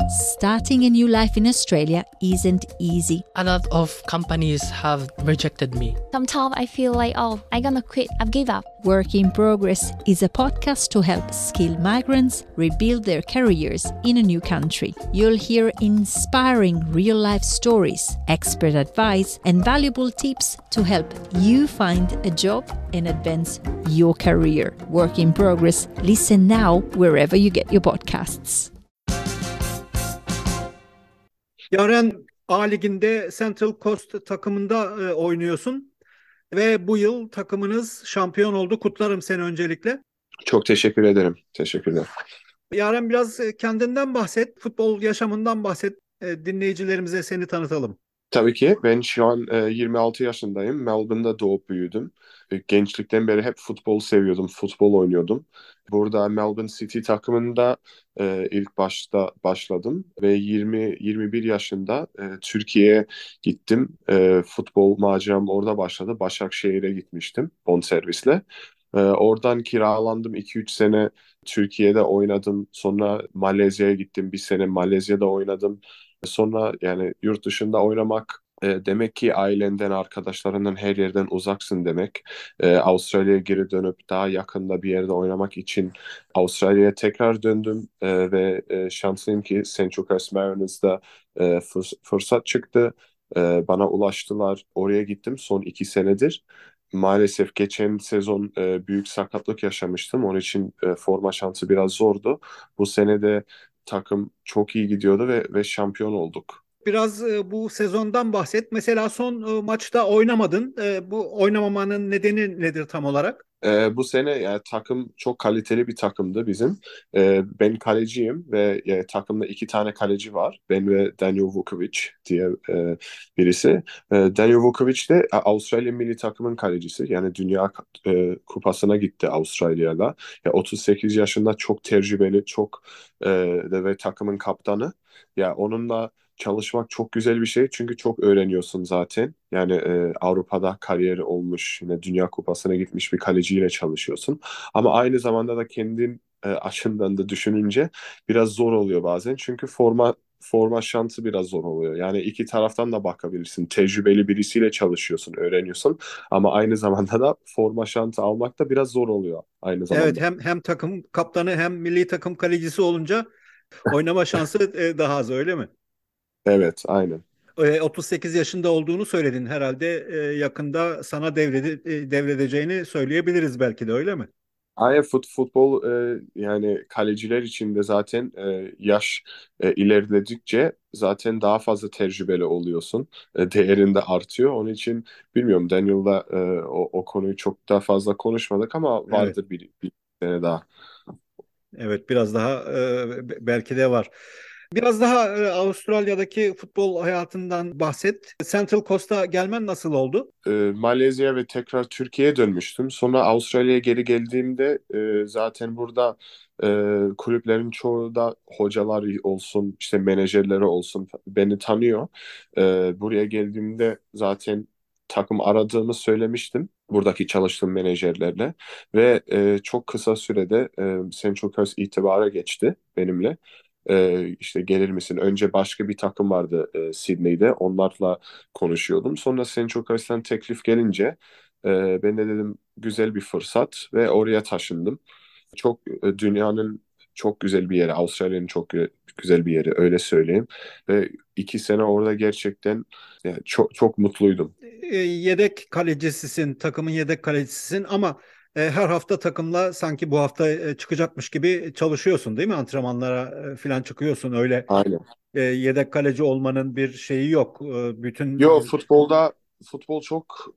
Starting a new life in Australia isn't easy. A lot of companies have rejected me. Sometimes I feel like, I'm gonna quit, I've give up. Work in Progress is a podcast to help skilled migrants rebuild their careers in a new country. You'll hear inspiring real-life stories, expert advice, and valuable tips to help you find a job and advance your career. Work in Progress. Listen now wherever you get your podcasts. Yaren, A Ligi'nde Central Coast takımında oynuyorsun ve bu yıl takımınız şampiyon oldu. Kutlarım seni öncelikle. Çok teşekkür ederim. Teşekkürler. Yaren, biraz kendinden bahset, futbol yaşamından bahset. Dinleyicilerimize seni tanıtalım. Tabii ki. Ben şu an 26 yaşındayım. Melbourne'da doğup büyüdüm. Gençlikten beri hep futbol seviyordum, futbol oynuyordum. Burada Melbourne City takımında ilk başta başladım ve 21 yaşında Türkiye'ye gittim. Futbol maceram orada başladı. Başakşehir'e gitmiştim bonservisle. Oradan kiralandım, 2-3 sene Türkiye'de oynadım. Sonra Malezya'ya gittim. Bir sene Malezya'da oynadım. Sonra yani yurt dışında oynamak demek ki ailenden, arkadaşlarından, her yerden uzaksın demek. Avustralya'ya geri dönüp daha yakında bir yerde oynamak için Avustralya'ya tekrar döndüm ve şanslıyım ki Central Coast Mariners'da fırsat çıktı. Bana ulaştılar, oraya gittim son 2 senedir. Maalesef geçen sezon büyük sakatlık yaşamıştım. Onun için forma şansı biraz zordu. Bu sene de takım çok iyi gidiyordu ve şampiyon olduk. Biraz bu sezondan bahset. Mesela son maçta oynamadın. Bu oynamamanın nedeni nedir tam olarak? Bu sene yani takım çok kaliteli bir takımdı bizim. Ben kaleciyim ve takımda 2 tane kaleci var. Ben ve Daniel Vukovic diye birisi. Daniel Vukovic de Avustralya milli takımın kalecisi. Yani Dünya Kupası'na gitti Avustralya'da. 38 yaşında, çok tecrübeli, çok ve takımın kaptanı. Ya onunla çalışmak çok güzel bir şey çünkü çok öğreniyorsun zaten. Yani Avrupa'da kariyeri olmuş, yine Dünya Kupası'na gitmiş bir kaleciyle çalışıyorsun. Ama aynı zamanda da kendin açından da düşününce biraz zor oluyor bazen. Çünkü forma şansı biraz zor oluyor. Yani iki taraftan da bakabilirsin. Tecrübeli birisiyle çalışıyorsun, öğreniyorsun. Ama aynı zamanda da forma şansı almak da biraz zor oluyor aynı zamanda. Evet, hem takım kaptanı hem milli takım kalecisi olunca oynama şansı daha az, öyle mi? Evet, aynen. 38 yaşında olduğunu söyledin. Herhalde yakında sana devredeceğini söyleyebiliriz belki de, öyle mi? Aynen, futbol yani kaleciler için de zaten yaş ilerledikçe zaten daha fazla tecrübeli oluyorsun. Değerin de artıyor. Onun için bilmiyorum, Daniel'la o konuyu çok daha fazla konuşmadık ama Evet. vardır bir sene daha. Evet, biraz daha belki de var. Biraz daha Avustralya'daki futbol hayatından bahset. Central Coast'a gelmen nasıl oldu? Malezya ve tekrar Türkiye'ye dönmüştüm. Sonra Avustralya'ya geri geldiğimde zaten burada kulüplerin çoğu da hocalar olsun, işte menajerleri olsun beni tanıyor. Buraya geldiğimde zaten takım aradığımı söylemiştim buradaki çalıştığım menajerlerle ve çok kısa sürede Central Coast itibara geçti benimle. İşte gelir misin? Önce başka bir takım vardı Sydney'de. Onlarla konuşuyordum. Sonra Central Coast'tan teklif gelince ben de dedim güzel bir fırsat ve oraya taşındım. Çok dünyanın çok güzel bir yeri, Avustralya'nın çok güzel bir yeri, öyle söyleyeyim. Ve 2 sene orada gerçekten yani çok mutluydum. Yedek kalecisisin, takımın yedek kalecisisin ama her hafta takımla sanki bu hafta çıkacakmış gibi çalışıyorsun, değil mi? Antrenmanlara falan çıkıyorsun. Öyle Aynen. yedek kaleci olmanın bir şeyi yok. Bütün Yo, futbol çok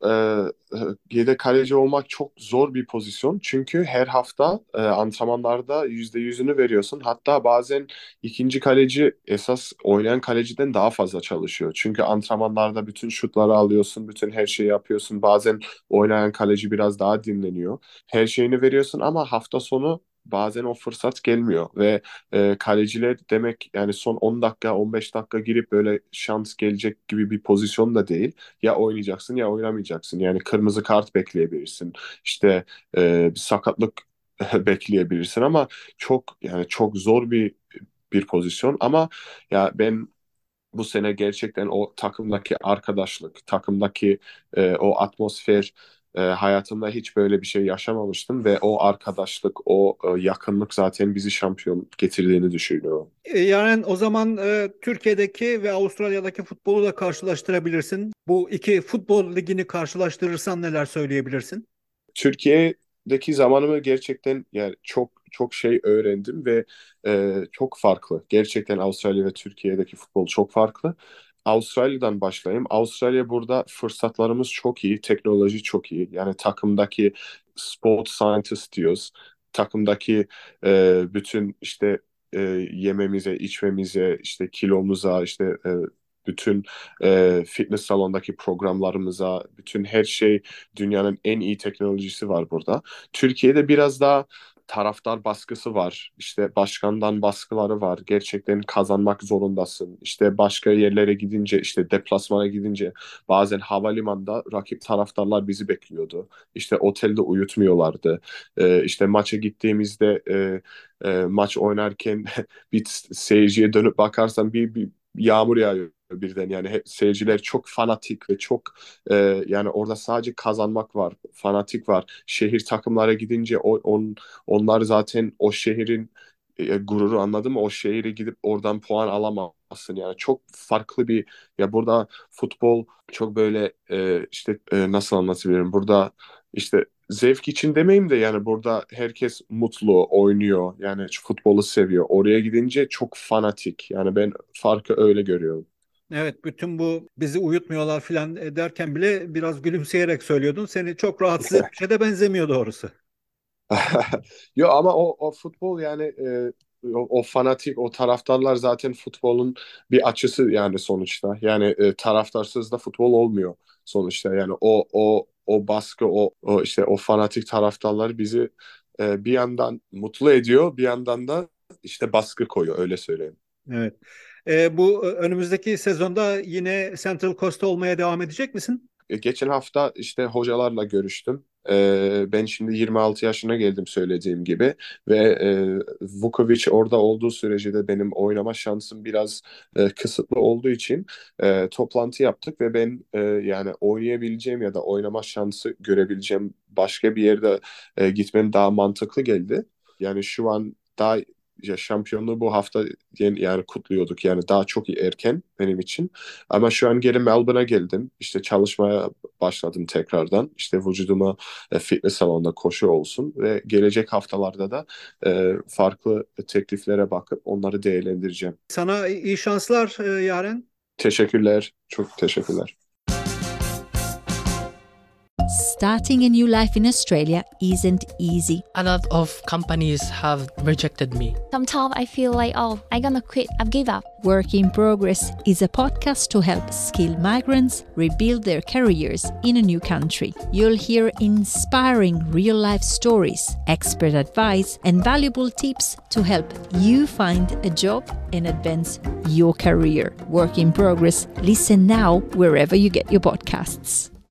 yedek kaleci olmak çok zor bir pozisyon. Çünkü her hafta antrenmanlarda %100'ünü veriyorsun. Hatta bazen ikinci kaleci esas oynayan kaleciden daha fazla çalışıyor. Çünkü antrenmanlarda bütün şutları alıyorsun, bütün her şeyi yapıyorsun. Bazen oynayan kaleci biraz daha dinleniyor. Her şeyini veriyorsun ama hafta sonu bazen o fırsat gelmiyor ve kaleciler demek yani son 10 dakika 15 dakika girip böyle şans gelecek gibi bir pozisyon da değil. Ya oynayacaksın ya oynamayacaksın. Yani kırmızı kart bekleyebilirsin. İşte bir sakatlık bekleyebilirsin ama çok yani çok zor bir bir pozisyon ama ya ben bu sene gerçekten o takımdaki arkadaşlık, takımdaki o atmosfer, hayatımda hiç böyle bir şey yaşamamıştım ve o arkadaşlık, o yakınlık zaten bizi şampiyon getirdiğini düşünüyorum. Yani o zaman Türkiye'deki ve Avustralya'daki futbolu da karşılaştırabilirsin. Bu iki futbol ligini karşılaştırırsan neler söyleyebilirsin? Türkiye'deki zamanımı gerçekten yani çok şey öğrendim ve çok farklı. Gerçekten Avustralya ve Türkiye'deki futbol çok farklı. Avustralya'dan başlayayım. Avustralya burada fırsatlarımız çok iyi, teknoloji çok iyi. Yani takımdaki sport scientist diyoruz. Takımdaki bütün işte e, yememize, içmemize, işte kilomuza, işte bütün fitness salondaki programlarımıza, bütün her şey dünyanın en iyi teknolojisi var burada. Türkiye'de biraz daha taraftar baskısı var. İşte başkandan baskıları var. Gerçekten kazanmak zorundasın. İşte başka yerlere gidince, işte deplasmana gidince bazen havalimanında rakip taraftarlar bizi bekliyordu. İşte otelde uyutmuyorlardı. İşte maça gittiğimizde maç oynarken bir seyirciye dönüp bakarsan bir yağmur yağıyor birden. Yani hep seyirciler çok fanatik ve çok yani orada sadece kazanmak var, fanatik var. Şehir takımlara gidince onlar zaten o şehrin gururu, anladın mı? O şehire gidip oradan puan alamazsın. Yani çok farklı bir, ya burada futbol çok böyle işte nasıl anlatabilirim? Burada işte zevk için demeyeyim de yani burada herkes mutlu oynuyor. Yani futbolu seviyor. Oraya gidince çok fanatik. Yani ben farkı öyle görüyorum. Evet, bütün bu bizi uyutmuyorlar filan derken bile biraz gülümseyerek söylüyordun. Seni çok rahatsız etmişe de benzemiyor doğrusu. Yo ama o futbol yani o fanatik, o taraftarlar zaten futbolun bir açısı yani sonuçta. Yani taraftarsız da futbol olmuyor sonuçta. Yani o baskı, o işte o fanatik taraftarlar bizi bir yandan mutlu ediyor, bir yandan da işte baskı koyuyor, öyle söyleyeyim. Evet. Bu önümüzdeki sezonda yine Central Coast olmaya devam edecek misin? Geçen hafta işte hocalarla görüştüm. Ben şimdi 26 yaşına geldim söylediğim gibi ve Vukovic orada olduğu sürece de benim oynama şansım biraz kısıtlı olduğu için toplantı yaptık ve ben yani oynayabileceğim ya da oynama şansı görebileceğim başka bir yerde gitmem daha mantıklı geldi. Yani şu an daha ya şampiyonluğu bu hafta yani kutluyorduk, yani daha çok erken benim için. Ama şu an geri Melbourne'a geldim. İşte çalışmaya başladım tekrardan. İşte vücuduma fitness salonunda koşu olsun ve gelecek haftalarda da farklı tekliflere bakıp onları değerlendireceğim. Sana iyi şanslar Yaren. Teşekkürler. Çok teşekkürler. Starting a new life in Australia isn't easy. A lot of companies have rejected me. Sometimes I feel like, oh, I'm gonna quit. I've give up. Work in Progress is a podcast to help skilled migrants rebuild their careers in a new country. You'll hear inspiring real-life stories, expert advice, and valuable tips to help you find a job and advance your career. Work in Progress. Listen now wherever you get your podcasts.